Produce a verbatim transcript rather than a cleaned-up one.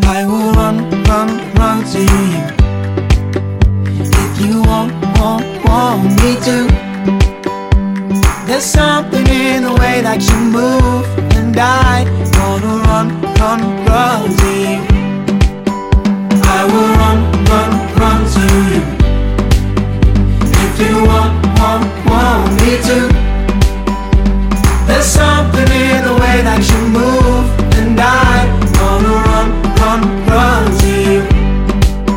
I will run, run, run to you. If you want, want, want me to. There's something in the way that you move, and I wanna run, run, run to you.